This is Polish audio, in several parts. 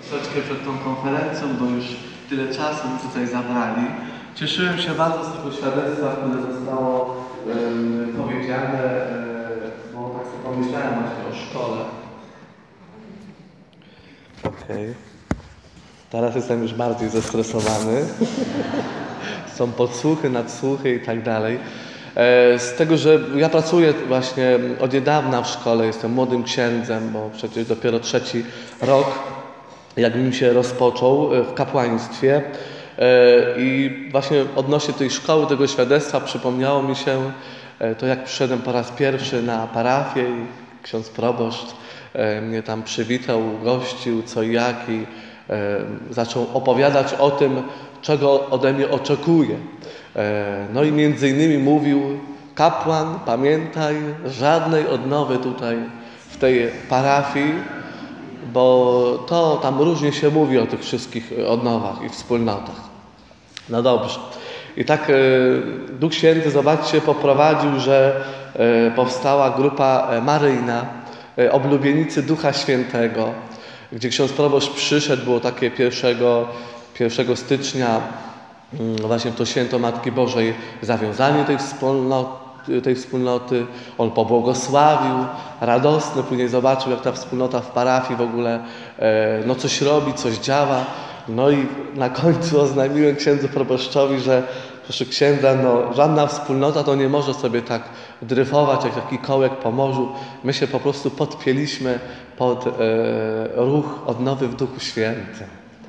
Troszeczkę przed tą konferencją, bo już tyle czasu mi tutaj zabrali. Cieszyłem się bardzo z tego świadectwa, które zostało powiedziane, bo tak sobie pomyślałem właśnie o szkole. Okej. Teraz jestem już bardziej zestresowany. Są podsłuchy, nadsłuchy i tak dalej. Z tego, że ja pracuję właśnie od niedawna w szkole, jestem młodym księdzem, bo przecież dopiero 3. rok, jak mi się rozpoczął w kapłaństwie. I właśnie odnośnie tej szkoły, tego świadectwa przypomniało mi się to, jak przyszedłem po raz pierwszy na parafię i ksiądz proboszcz mnie tam przywitał, gościł, co i jak, i zaczął opowiadać o tym, czego ode mnie oczekuje. No i między innymi mówił: kapłan, pamiętaj, żadnej odnowy tutaj w tej parafii, bo to tam różnie się mówi o tych wszystkich odnowach i wspólnotach. No dobrze. I tak Duch Święty, zobaczcie, poprowadził, że powstała grupa maryjna, oblubienicy Ducha Świętego, gdzie ksiądz proboszcz przyszedł, było takie 1 stycznia, właśnie to święto Matki Bożej, zawiązanie tej wspólnoty. On pobłogosławił, radosny, później zobaczył, jak ta wspólnota w parafii w ogóle coś robi, coś działa. No i na końcu oznajmiłem księdzu proboszczowi, że proszę księdza, żadna wspólnota to nie może sobie tak dryfować jak taki kołek po morzu. My się po prostu podpięliśmy pod ruch odnowy w Duchu Świętym.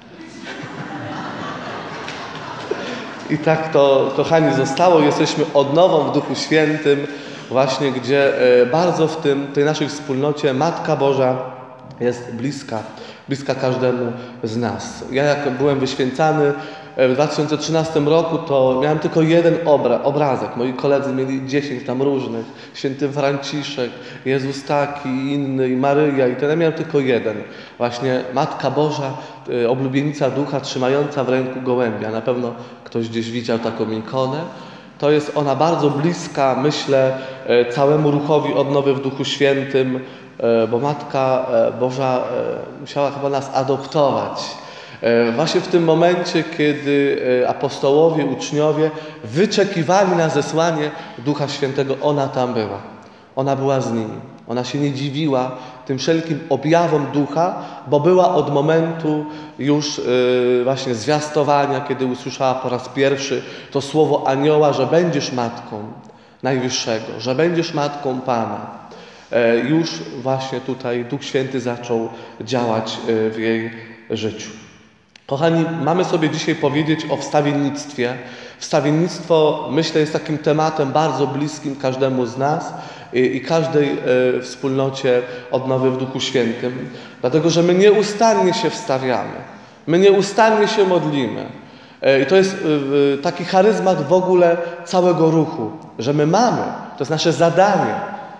I tak to, kochani, zostało. Jesteśmy odnową w Duchu Świętym, właśnie gdzie bardzo w tej naszej wspólnocie Matka Boża jest bliska każdemu z nas. Ja jak byłem wyświęcany w 2013 roku, to miałem tylko jeden obrazek. Moi koledzy mieli 10 tam różnych. Święty Franciszek, Jezus taki, inny, i Maryja, i ten. Ja miałem tylko jeden. Właśnie Matka Boża, oblubienica Ducha, trzymająca w ręku gołębia. Na pewno ktoś gdzieś widział taką ikonę. To jest ona bardzo bliska, myślę, całemu ruchowi odnowy w Duchu Świętym, bo Matka Boża musiała chyba nas adoptować. Właśnie w tym momencie, kiedy apostołowie, uczniowie wyczekiwali na zesłanie Ducha Świętego, ona tam była. Ona była z nimi. Ona się nie dziwiła tym wszelkim objawom Ducha, bo była od momentu już właśnie zwiastowania, kiedy usłyszała po raz pierwszy to słowo anioła, że będziesz matką Najwyższego, że będziesz matką Pana. Już właśnie tutaj Duch Święty zaczął działać w jej życiu. Kochani, mamy sobie dzisiaj powiedzieć o wstawiennictwie. Wstawiennictwo, myślę, jest takim tematem bardzo bliskim każdemu z nas i każdej wspólnocie odnowy w Duchu Świętym. Dlatego, że my nieustannie się wstawiamy. My nieustannie się modlimy. I to jest taki charyzmat w ogóle całego ruchu, że my mamy, to jest nasze zadanie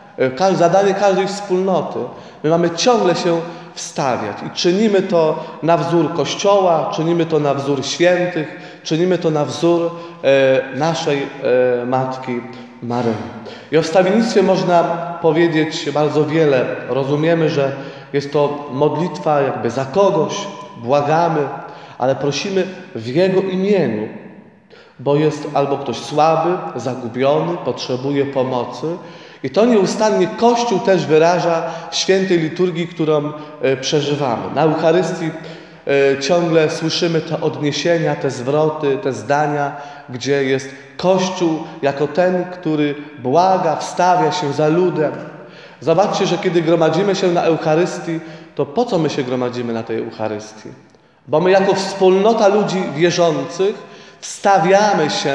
każdej wspólnoty. My mamy ciągle się wstawiać i czynimy to na wzór Kościoła, czynimy to na wzór świętych, czynimy to na wzór naszej Matki Maryi. I o wstawiennictwie można powiedzieć bardzo wiele. Rozumiemy, że jest to modlitwa jakby za kogoś, błagamy, ale prosimy w Jego imieniu, bo jest albo ktoś słaby, zagubiony, potrzebuje pomocy. I to nieustannie Kościół też wyraża w świętej liturgii, którą przeżywamy. Na Eucharystii ciągle słyszymy te odniesienia, te zwroty, te zdania, gdzie jest Kościół jako ten, który błaga, wstawia się za ludem. Zobaczcie, że kiedy gromadzimy się na Eucharystii, to po co my się gromadzimy na tej Eucharystii? Bo my jako wspólnota ludzi wierzących wstawiamy się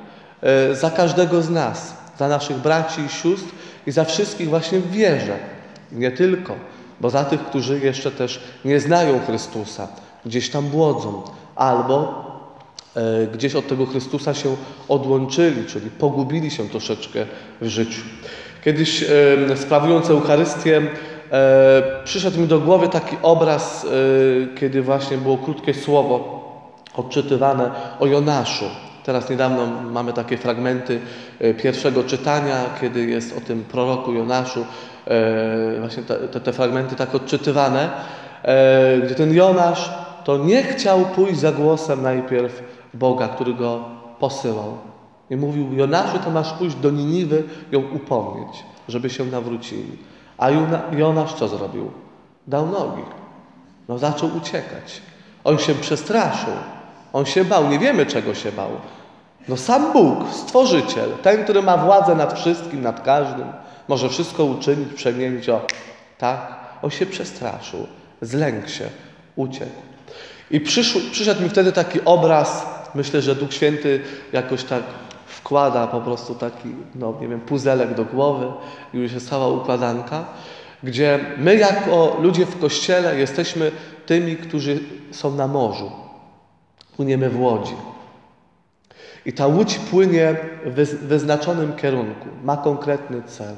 za każdego z nas, za naszych braci i sióstr i za wszystkich właśnie w wierze. Nie tylko, bo za tych, którzy jeszcze też nie znają Chrystusa, gdzieś tam błodzą, albo gdzieś od tego Chrystusa się odłączyli, czyli pogubili się troszeczkę w życiu. Kiedyś sprawując Eucharystię, przyszedł mi do głowy taki obraz, kiedy właśnie było krótkie słowo odczytywane o Jonaszu. Teraz niedawno mamy takie fragmenty pierwszego czytania, kiedy jest o tym proroku Jonaszu, właśnie te fragmenty tak odczytywane. gdzie ten Jonasz to nie chciał pójść za głosem najpierw Boga, który go posyłał. I mówił: Jonaszu, to masz pójść do Niniwy, ją upomnieć, żeby się nawrócili. A Jonasz co zrobił? Dał nogi. No zaczął uciekać. On się przestraszył. On się bał. Nie wiemy, czego się bał. No sam Bóg, Stworzyciel, ten, który ma władzę nad wszystkim, nad każdym, może wszystko uczynić, przemienić. Tak? On się przestraszył. Zlękł się. Uciekł. I przyszedł mi wtedy taki obraz, myślę, że Duch Święty jakoś tak wkłada po prostu taki, puzelek do głowy i już jest cała układanka, gdzie my jako ludzie w Kościele jesteśmy tymi, którzy są na morzu. Płyniemy w łodzi. I ta łódź płynie w wyznaczonym kierunku, ma konkretny cel.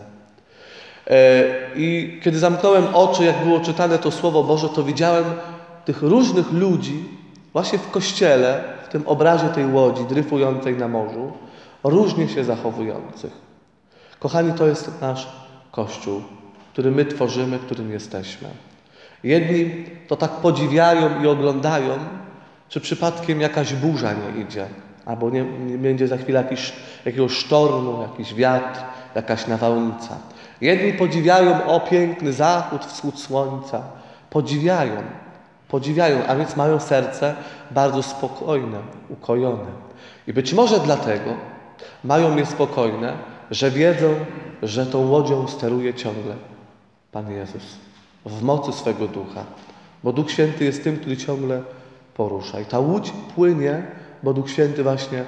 I kiedy zamknąłem oczy, jak było czytane to Słowo Boże, to widziałem tych różnych ludzi właśnie w Kościele, w tym obrazie tej łodzi dryfującej na morzu, różnie się zachowujących. Kochani, to jest nasz Kościół, który my tworzymy, którym jesteśmy. Jedni to tak podziwiają i oglądają, czy przypadkiem jakaś burza nie idzie, albo nie będzie za chwilę jakiegoś sztormu, jakiś wiatr, jakaś nawałnica. Jedni podziwiają, piękny zachód, wschód słońca. Podziwiają, a więc mają serce bardzo spokojne, ukojone. I być może dlatego mają je spokojne, że wiedzą, że tą łodzią steruje ciągle Pan Jezus w mocy swego Ducha. Bo Duch Święty jest tym, który ciągle porusza. I ta łódź płynie, bo Duch Święty właśnie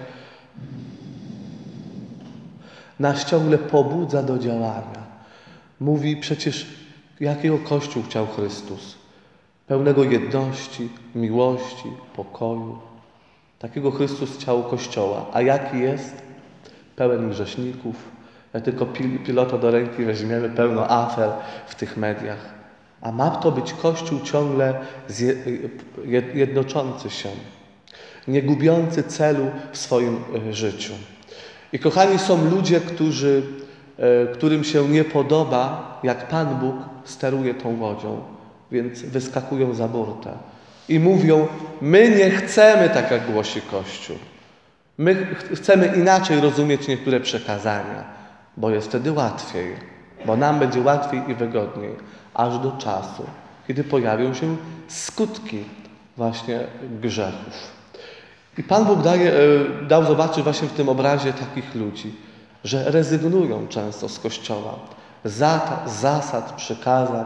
nas ciągle pobudza do działania. Mówi przecież, jakiego Kościół chciał Chrystus. Pełnego jedności, miłości, pokoju. Takiego Chrystus chciał Kościoła. A jaki jest? Pełen grzeszników. Jak tylko pilota do ręki weźmiemy, pełno afer w tych mediach. A ma to być Kościół ciągle jednoczący się. Nie gubiący celu w swoim życiu. I kochani, są ludzie, którym się nie podoba, jak Pan Bóg steruje tą łodzią. Więc wyskakują za burtę i mówią: my nie chcemy tak, jak głosi Kościół. My chcemy inaczej rozumieć niektóre przekazania, bo jest wtedy łatwiej, bo nam będzie łatwiej i wygodniej, aż do czasu, kiedy pojawią się skutki właśnie grzechów. I Pan Bóg dał zobaczyć właśnie w tym obrazie takich ludzi, że rezygnują często z Kościoła, zasad, przykazań,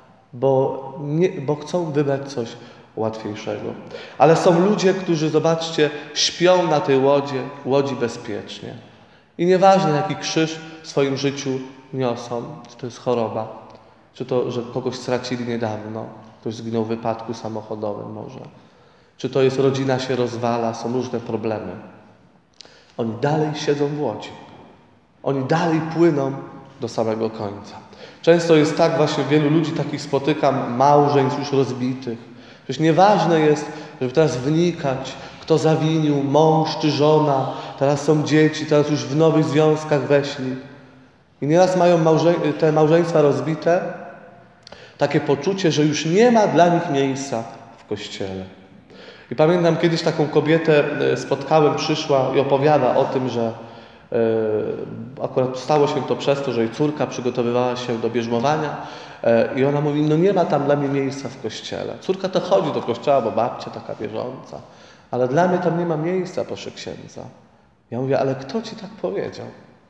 bo chcą wybrać coś łatwiejszego. Ale są ludzie, którzy, zobaczcie, śpią na tej łodzi bezpiecznie. I nieważne, jaki krzyż w swoim życiu niosą, czy to jest choroba, czy to, że kogoś stracili niedawno, ktoś zginął w wypadku samochodowym może, czy to jest rodzina się rozwala, są różne problemy. Oni dalej siedzą w łodzi. Oni dalej płyną do samego końca. Często jest tak, właśnie wielu ludzi takich spotykam, małżeństw już rozbitych. Przecież nieważne jest, żeby teraz wnikać, kto zawinił, mąż czy żona, teraz są dzieci, teraz już w nowych związkach weszli. I nieraz mają te małżeństwa rozbite takie poczucie, że już nie ma dla nich miejsca w Kościele. I pamiętam kiedyś taką kobietę spotkałem, przyszła i opowiada o tym, że akurat stało się to przez to, że jej córka przygotowywała się do bierzmowania i ona mówi: no nie ma tam dla mnie miejsca w Kościele. Córka to chodzi do kościoła, bo babcia taka wierząca, ale dla mnie tam nie ma miejsca, proszę księdza. Ja mówię: ale kto ci tak powiedział?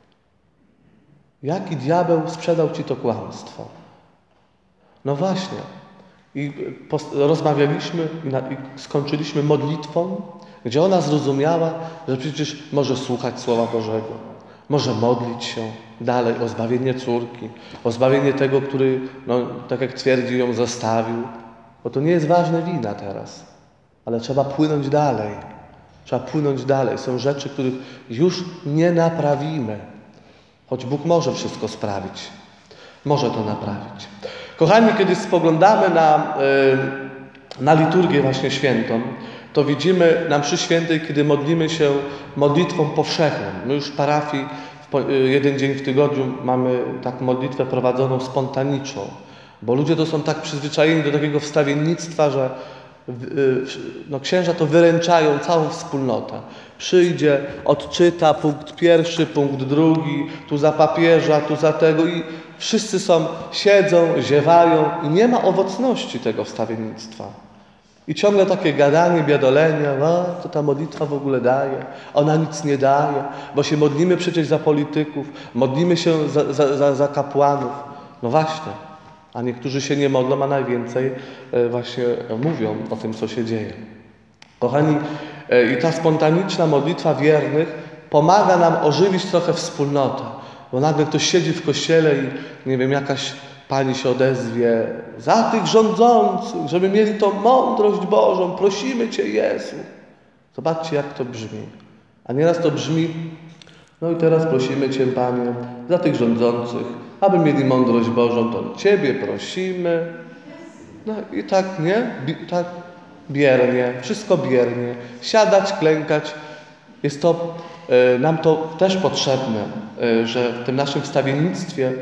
Jaki diabeł sprzedał ci to kłamstwo? No właśnie. I rozmawialiśmy i skończyliśmy modlitwą, gdzie ona zrozumiała, że przecież może słuchać Słowa Bożego, może modlić się dalej o zbawienie córki, o zbawienie tego, który, tak jak twierdzi, ją zostawił. Bo to nie jest ważne wina teraz, ale trzeba płynąć dalej. Trzeba płynąć dalej. Są rzeczy, których już nie naprawimy, choć Bóg może wszystko sprawić. Może to naprawić. Kochani, kiedy spoglądamy na liturgię właśnie świętą, to widzimy na mszy świętej, kiedy modlimy się modlitwą powszechną. My już w parafii jeden dzień w tygodniu mamy taką modlitwę prowadzoną spontaniczną. Bo ludzie to są tak przyzwyczajeni do takiego wstawiennictwa, że księża to wyręczają całą wspólnotę. Przyjdzie, odczyta punkt pierwszy, punkt drugi, tu za papieża, tu za tego i wszyscy siedzą, ziewają i nie ma owocności tego wstawiennictwa. I ciągle takie gadanie, biadolenie, co ta modlitwa w ogóle daje, ona nic nie daje, bo się modlimy przecież za polityków, modlimy się za kapłanów. No właśnie, a niektórzy się nie modlą, a najwięcej właśnie mówią o tym, co się dzieje. Kochani, i ta spontaniczna modlitwa wiernych pomaga nam ożywić trochę wspólnotę, bo nagle ktoś siedzi w kościele i nie wiem, jakaś pani się odezwie, za tych rządzących, żeby mieli tą mądrość Bożą, prosimy Cię, Jezu. Zobaczcie, jak to brzmi. A nieraz to brzmi, no i teraz prosimy Cię, Panie, za tych rządzących, aby mieli mądrość Bożą, to Ciebie prosimy. No i tak, nie? Tak biernie, wszystko biernie. Siadać, klękać. Jest to, nam to też potrzebne, że w tym naszym wstawiennictwie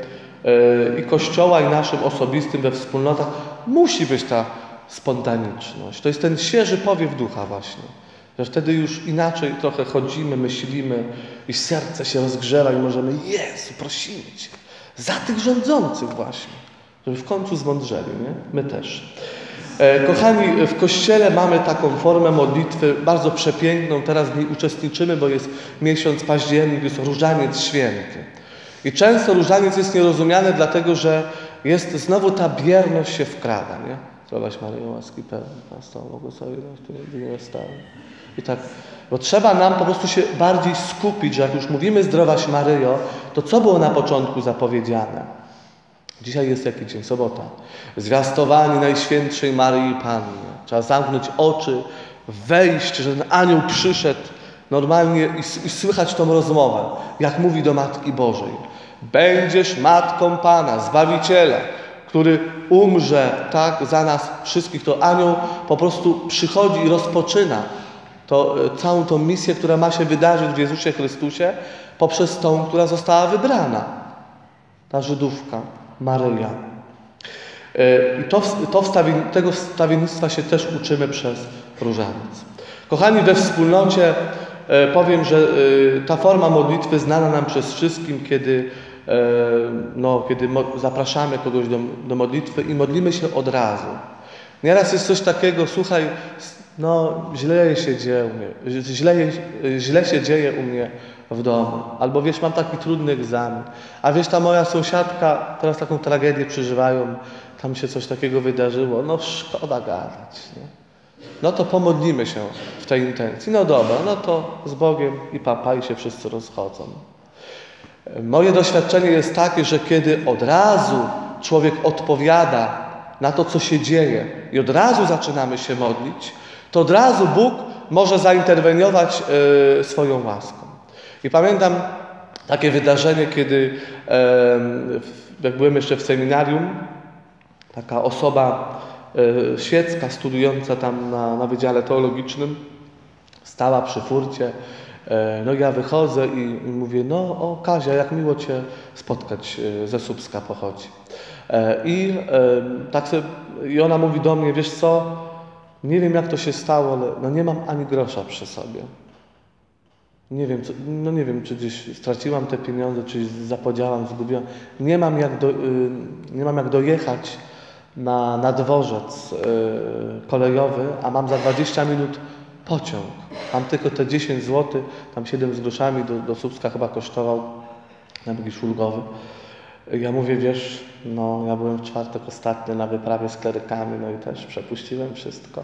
i Kościoła, i naszym osobistym we wspólnotach musi być ta spontaniczność. To jest ten świeży powiew ducha właśnie. Że wtedy już inaczej trochę chodzimy, myślimy i serce się rozgrzewa i możemy, Jezu, prosimy Cię, za tych rządzących właśnie, żeby w końcu zmądrzeli, nie? My też. Kochani, w Kościele mamy taką formę modlitwy bardzo przepiękną. Teraz w niej uczestniczymy, bo jest miesiąc październik, jest Różaniec Święty. I często różaniec jest nierozumiany, dlatego że jest znowu ta bierność się wkrada, nie? Zdrowaś Maryjo, łaski pełna, Pan z Tobą, błogosławionaś Ty między niewiastami. I tak, bo trzeba nam po prostu się bardziej skupić, że jak już mówimy Zdrowaś Maryjo, to co było na początku zapowiedziane? Dzisiaj jest jaki dzień? Sobota. Zwiastowanie Najświętszej Maryi Panny. Trzeba zamknąć oczy, wejść, że ten anioł przyszedł normalnie i słychać tą rozmowę, jak mówi do Matki Bożej. Będziesz Matką Pana, Zbawiciela, który umrze tak za nas wszystkich. To anioł po prostu przychodzi i rozpoczyna całą tą misję, która ma się wydarzyć w Jezusie Chrystusie poprzez tą, która została wybrana. Ta Żydówka, Maryja. I tego wstawiennictwa się też uczymy przez różaniec. Kochani, we wspólnocie powiem, że ta forma modlitwy znana nam przez wszystkim, kiedy zapraszamy kogoś do modlitwy i modlimy się od razu. Nieraz jest coś takiego, słuchaj, źle się dzieje u mnie w domu. Albo wiesz, mam taki trudny egzamin. A wiesz, ta moja sąsiadka, teraz taką tragedię przeżywają, tam się coś takiego wydarzyło. No szkoda gadać, nie? No to pomodlimy się w tej intencji. No dobra, no to z Bogiem i papa i się wszyscy rozchodzą. Moje doświadczenie jest takie, że kiedy od razu człowiek odpowiada na to, co się dzieje i od razu zaczynamy się modlić, to od razu Bóg może zainterweniować swoją łaską. I pamiętam takie wydarzenie, kiedy jak byłem jeszcze w seminarium, taka osoba świecka, studiująca tam na Wydziale Teologicznym, stała przy furcie. No ja wychodzę i mówię, Kazia, jak miło Cię spotkać, ze Słupska pochodzi. I ona mówi do mnie, wiesz co, nie wiem jak to się stało, ale nie mam ani grosza przy sobie. Nie wiem, czy gdzieś straciłam te pieniądze, czy zapodziałam, zgubiłam. Nie mam jak dojechać na dworzec kolejowy, a mam za 20 minut pociąg. Mam tylko te 10 zł, tam 7 z groszami do Słupska chyba kosztował, jakiś ulgowy. Ja mówię, wiesz, ja byłem w czwartek ostatnio na wyprawie z klerykami, i też przepuściłem wszystko.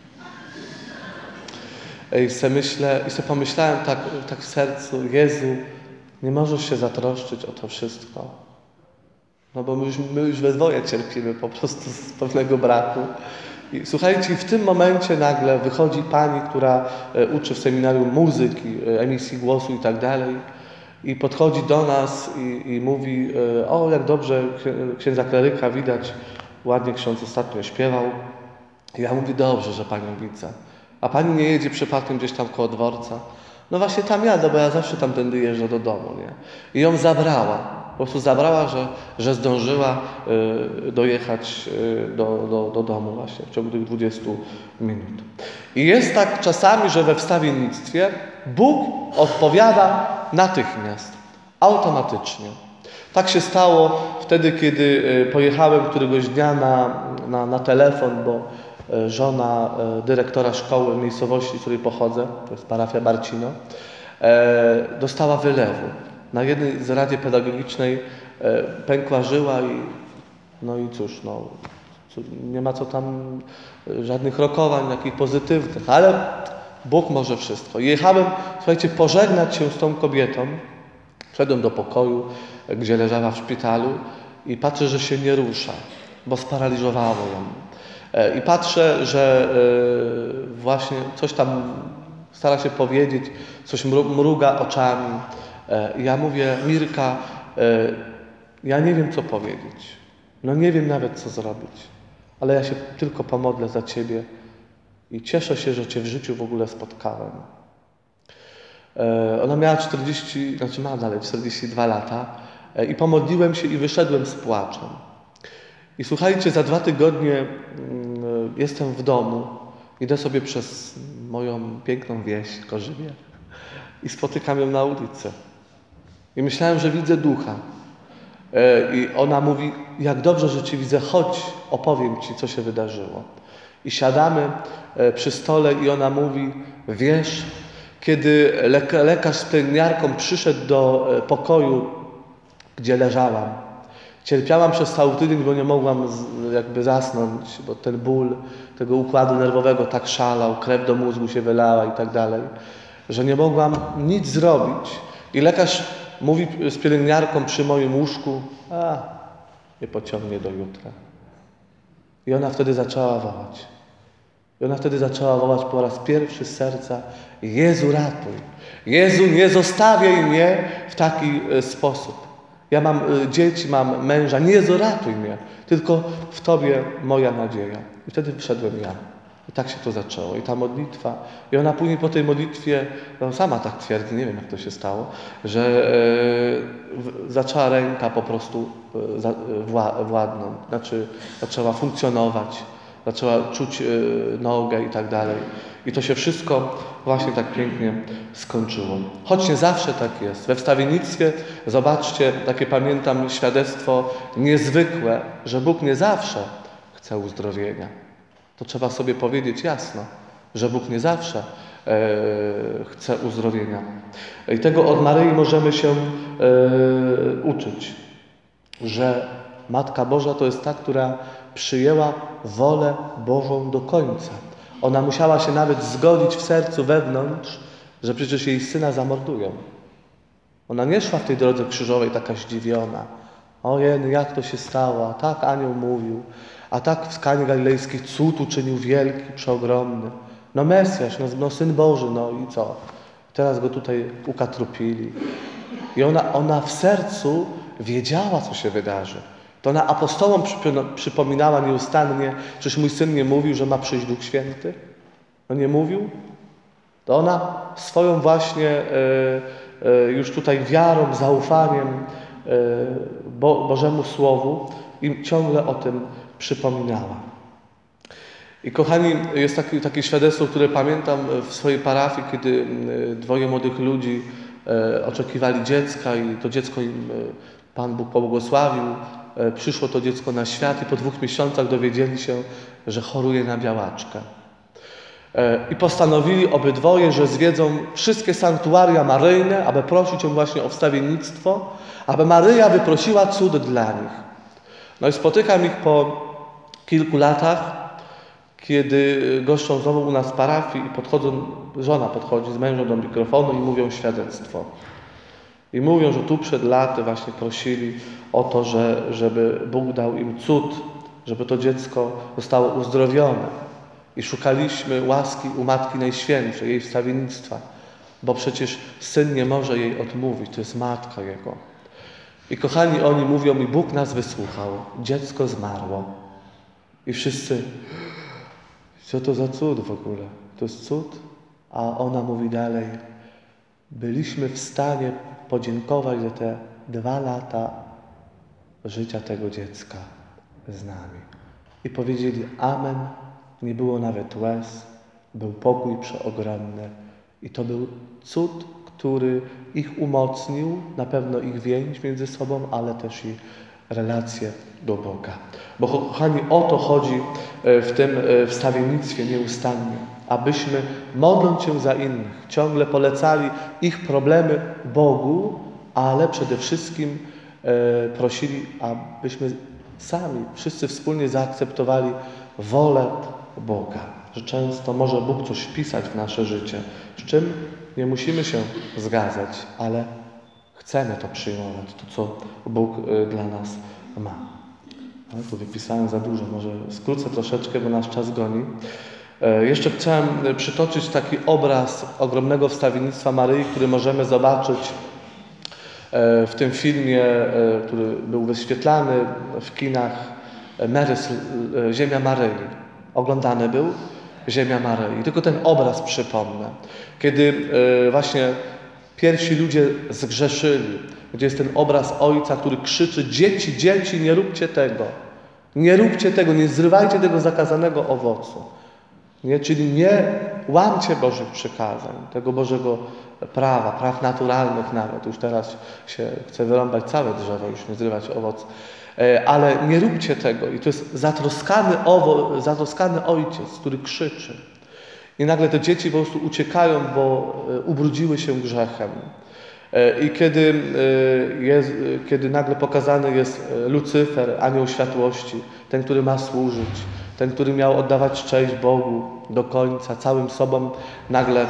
I sobie pomyślałem tak w sercu, Jezu, nie możesz się zatroszczyć o to wszystko. Bo my już we dwoje cierpimy po prostu z pewnego braku. I słuchajcie, w tym momencie nagle wychodzi pani, która uczy w seminarium muzyki, emisji głosu i tak dalej. I podchodzi do nas i mówi, jak dobrze księdza kleryka widać, ładnie ksiądz ostatnio śpiewał. I ja mówię, dobrze, że panią widzę. A pani nie jedzie przypadkiem gdzieś tam koło dworca? No właśnie tam jadę, bo ja zawsze tamtędy jeżdżę do domu, nie? I ją zabrała. Po prostu zabrała, że zdążyła dojechać do domu właśnie w ciągu tych 20 minut. I jest tak czasami, że we wstawiennictwie Bóg odpowiada natychmiast, automatycznie. Tak się stało wtedy, kiedy pojechałem któregoś dnia na telefon, bo żona dyrektora szkoły w miejscowości, z której pochodzę, to jest parafia Barcino, dostała wylewu. Na jednej z Radzie Pedagogicznej pękła żyła i cóż, nie ma co tam żadnych rokowań, takich pozytywnych, ale Bóg może wszystko. Jechałem, słuchajcie, pożegnać się z tą kobietą. Wszedłem do pokoju, gdzie leżała w szpitalu i patrzę, że się nie rusza, bo sparaliżowało ją. I patrzę, że właśnie coś tam stara się powiedzieć, coś mruga oczami. I ja mówię: Mirka, ja nie wiem, co powiedzieć. Nie wiem nawet, co zrobić. Ale ja się tylko pomodlę za Ciebie i cieszę się, że Cię w życiu w ogóle spotkałem. Ona miała ma dalej 42 lata i pomodliłem się i wyszedłem z płaczem. I słuchajcie, za 2 tygodnie jestem w domu, idę sobie przez moją piękną wieś, Korzywie, i spotykam ją na ulicy. I myślałem, że widzę ducha. I ona mówi: jak dobrze, że Cię widzę, chodź, opowiem Ci, co się wydarzyło. I siadamy przy stole i ona mówi: wiesz, kiedy lekarz z pielęgniarką przyszedł do pokoju, gdzie leżałam, cierpiałam przez cały tydzień, bo nie mogłam jakby zasnąć, bo ten ból tego układu nerwowego tak szalał, krew do mózgu się wylała i tak dalej, że nie mogłam nic zrobić. I lekarz mówi z pielęgniarką przy moim łóżku: nie pociągnie do jutra. I ona wtedy zaczęła wołać. Po raz pierwszy z serca: Jezu, ratuj. Jezu, nie zostawiaj mnie w taki sposób. Ja mam dzieci, mam męża. Jezu, ratuj mnie. Tylko w Tobie moja nadzieja. I wtedy wszedłem ja. I tak się to zaczęło. I ta modlitwa. I ona później po tej modlitwie, sama tak twierdzi, nie wiem jak to się stało, że zaczęła ręka po prostu władnąć. Znaczy zaczęła funkcjonować. Zaczęła czuć nogę i tak dalej. I to się wszystko właśnie tak pięknie skończyło. Choć nie zawsze tak jest. We wstawiennictwie, zobaczcie, takie pamiętam świadectwo niezwykłe, że Bóg nie zawsze chce uzdrowienia. To trzeba sobie powiedzieć jasno, że Bóg nie zawsze chce uzdrowienia. I tego od Maryi możemy się uczyć, że Matka Boża to jest ta, która przyjęła wolę Bożą do końca. Ona musiała się nawet zgodzić w sercu wewnątrz, że przecież jej syna zamordują. Ona nie szła w tej drodze krzyżowej taka zdziwiona. Ojej, jak to się stało? A tak anioł mówił. A tak w Kanie Galilejskiej cud uczynił wielki, przeogromny. Mesjasz, Syn Boży, i co? Teraz go tutaj ukatrupili. I ona w sercu wiedziała, co się wydarzy. To ona apostołom przypominała nieustannie: przecież mój syn nie mówił, że ma przyjść Duch Święty? Nie mówił? To ona swoją właśnie już tutaj wiarą, zaufaniem Bożemu Słowu im ciągle o tym przypominała. I kochani, jest takie świadectwo, które pamiętam w swojej parafii, kiedy 2 młodych ludzi oczekiwali dziecka i to dziecko im Pan Bóg pobłogosławił. Przyszło to dziecko na świat i po 2 miesiącach dowiedzieli się, że choruje na białaczkę. I postanowili obydwoje, że zwiedzą wszystkie sanktuaria maryjne, aby prosić ją właśnie o wstawiennictwo, aby Maryja wyprosiła cud dla nich. I spotykam ich po kilku latach, kiedy goszczą znowu u nas w parafii i żona podchodzi z mężem do mikrofonu i mówią świadectwo. I mówią, że tu przed laty właśnie prosili o to, żeby Bóg dał im cud, żeby to dziecko zostało uzdrowione. I szukaliśmy łaski u Matki Najświętszej, jej wstawiennictwa, bo przecież Syn nie może jej odmówić, to jest Matka Jego. I kochani, oni mówią mi: Bóg nas wysłuchał, dziecko zmarło. I wszyscy: co to za cud w ogóle? To jest cud? A ona mówi dalej: byliśmy w stanie podziękować za te 2 lata życia tego dziecka z nami. I powiedzieli amen, nie było nawet łez, był pokój przeogromny. I to był cud, który ich umocnił, na pewno ich więź między sobą, ale też i relacje do Boga. Bo kochani, o to chodzi w tym wstawiennictwie nieustannie, abyśmy, modląc się za innych, ciągle polecali ich problemy Bogu, ale przede wszystkim prosili, abyśmy sami, wszyscy wspólnie zaakceptowali wolę Boga. Że często może Bóg coś wpisać w nasze życie, z czym nie musimy się zgadzać, ale chcemy to przyjmować, to co Bóg dla nas ma. Ale tu wypisałem za dużo, może skrócę troszeczkę, bo nasz czas goni. Jeszcze chciałem przytoczyć taki obraz ogromnego wstawiennictwa Maryi, który możemy zobaczyć w tym filmie, który był wyświetlany w kinach, Ziemia Maryi. Oglądany był Ziemia Maryi. Tylko ten obraz przypomnę. Kiedy właśnie pierwsi ludzie zgrzeszyli, gdzie jest ten obraz Ojca, który krzyczy: dzieci, dzieci, nie róbcie tego. Nie róbcie tego, nie zrywajcie tego zakazanego owocu. Nie? Czyli nie łamcie Bożych przykazań, tego Bożego prawa, praw naturalnych nawet. Już teraz się chce wyrąbać całe drzewo, już nie zrywać owoc. Ale nie róbcie tego. I to jest zatroskany ojciec, który krzyczy. I nagle te dzieci po prostu uciekają, bo ubrudziły się grzechem. I kiedy nagle pokazany jest Lucyfer, anioł światłości, ten, który ma służyć, ten, który miał oddawać cześć Bogu do końca, całym sobą, nagle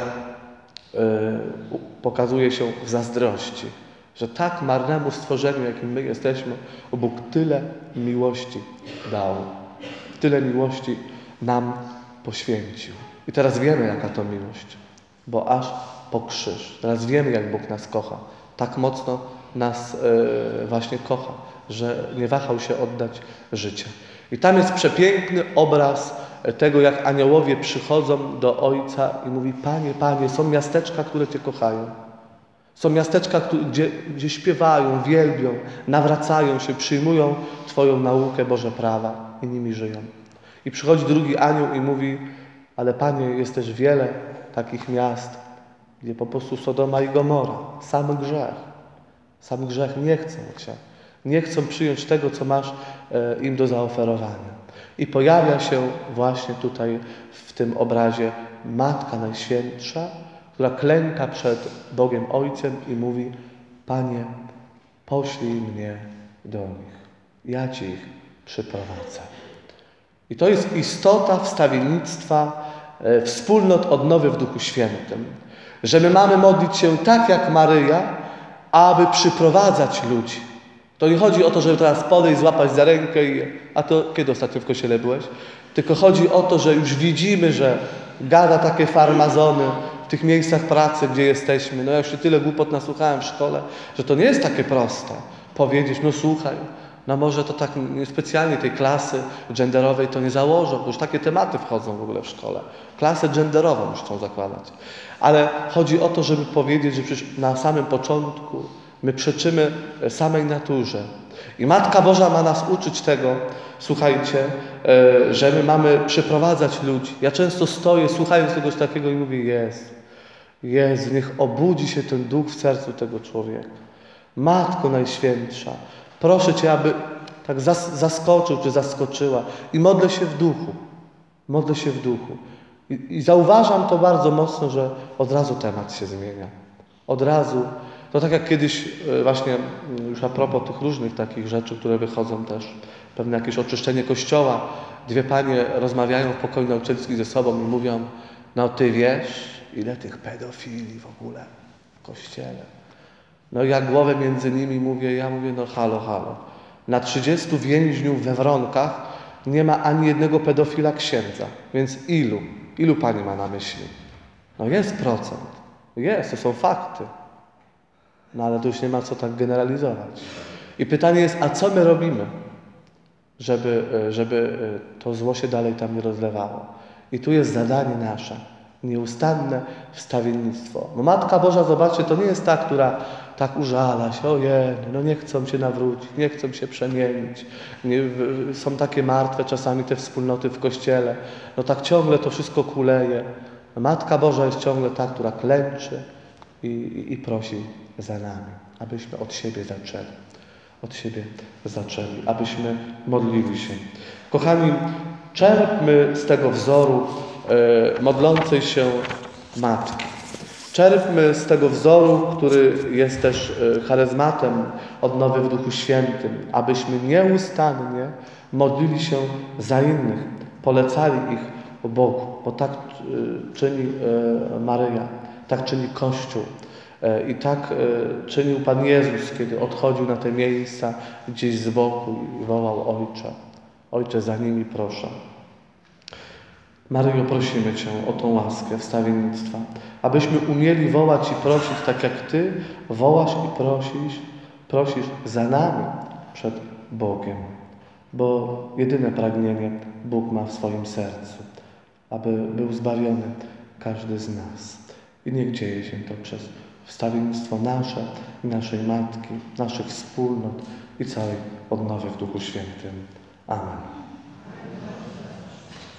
pokazuje się w zazdrości, że tak marnemu stworzeniu, jakim my jesteśmy, Bóg tyle miłości dał, tyle miłości nam poświęcił. I teraz wiemy, jaka to miłość, bo aż po krzyż. Teraz wiemy, jak Bóg nas kocha. Tak mocno nas właśnie kocha, że nie wahał się oddać życia. I tam jest przepiękny obraz tego, jak aniołowie przychodzą do Ojca i mówi: Panie, Panie, są miasteczka, które Cię kochają. Są miasteczka, gdzie śpiewają, wielbią, nawracają się, przyjmują Twoją naukę, Boże prawa i nimi żyją. I przychodzi drugi anioł i mówi: ale Panie, jest też wiele takich miast, gdzie po prostu Sodoma i Gomora, sam grzech, nie chcą Cię, nie chcą przyjąć tego, co masz im do zaoferowania. I pojawia się właśnie tutaj w tym obrazie Matka Najświętsza, która klęka przed Bogiem Ojcem i mówi: Panie, poślij mnie do nich, ja Ci ich przyprowadzę. I to jest istota wstawiennictwa wspólnot odnowy w Duchu Świętym. Że my mamy modlić się tak jak Maryja, aby przyprowadzać ludzi. To nie chodzi o to, żeby teraz podejść, złapać za rękę a to kiedy ostatnio w kościele byłeś? Tylko chodzi o to, że już widzimy, że gada takie farmazony w tych miejscach pracy, gdzie jesteśmy. No ja już się tyle głupot nasłuchałem w szkole, że to nie jest takie proste powiedzieć: no słuchaj, no może to tak niespecjalnie tej klasy genderowej to nie założą, bo już takie tematy wchodzą w ogóle w szkole. Klasę genderową już chcą zakładać. Ale chodzi o to, żeby powiedzieć, że przecież na samym początku my przeczymy samej naturze. I Matka Boża ma nas uczyć tego, słuchajcie, że my mamy przyprowadzać ludzi. Ja często stoję, słuchając czegoś takiego i mówię: Jezu, niech obudzi się ten duch w sercu tego człowieka. Matko Najświętsza, proszę Cię, aby tak zaskoczył czy zaskoczyła. I modlę się w duchu. Modlę się w duchu. I zauważam to bardzo mocno, że od razu temat się zmienia. Od razu. To tak jak kiedyś właśnie, już a propos tych różnych takich rzeczy, które wychodzą też, pewne jakieś oczyszczenie Kościoła. Dwie panie rozmawiają w pokoju nauczycielskim ze sobą i mówią: no Ty wiesz, ile tych pedofili w ogóle w Kościele. No i ja głowę między nimi mówię, no halo. Na 30 więźniów we Wronkach nie ma ani jednego pedofila księdza. Więc ilu? Ilu pani ma na myśli? No jest procent. Jest, to są fakty. No ale to już nie ma co tak generalizować. I pytanie jest, a co my robimy, żeby to zło się dalej tam nie rozlewało? I tu jest zadanie nasze. Nieustanne wstawiennictwo. No Matka Boża, zobaczcie, to nie jest ta, która tak użala się, ojej, no nie chcą się nawrócić, nie chcą się przemienić, są takie martwe czasami te wspólnoty w Kościele, no tak ciągle to wszystko kuleje. Matka Boża jest ciągle ta, która klęczy i prosi za nami, abyśmy od siebie zaczęli, abyśmy modlili się. Kochani, czerpmy z tego wzoru modlącej się Matki. Czerpmy z tego wzoru, który jest też charyzmatem odnowy w Duchu Świętym, abyśmy nieustannie modlili się za innych, polecali ich Bogu, bo tak czyni Maryja, tak czyni Kościół i tak czynił Pan Jezus, kiedy odchodził na te miejsca gdzieś z boku i wołał: Ojcze, Ojcze, za nimi proszę. Maryjo, prosimy Cię o tą łaskę wstawiennictwa, abyśmy umieli wołać i prosić tak jak Ty wołasz i prosisz za nami przed Bogiem. Bo jedyne pragnienie Bóg ma w swoim sercu, aby był zbawiony każdy z nas. I niech dzieje się to przez wstawiennictwo nasze i naszej Matki, naszych wspólnot i całej odnowy w Duchu Świętym. Amen.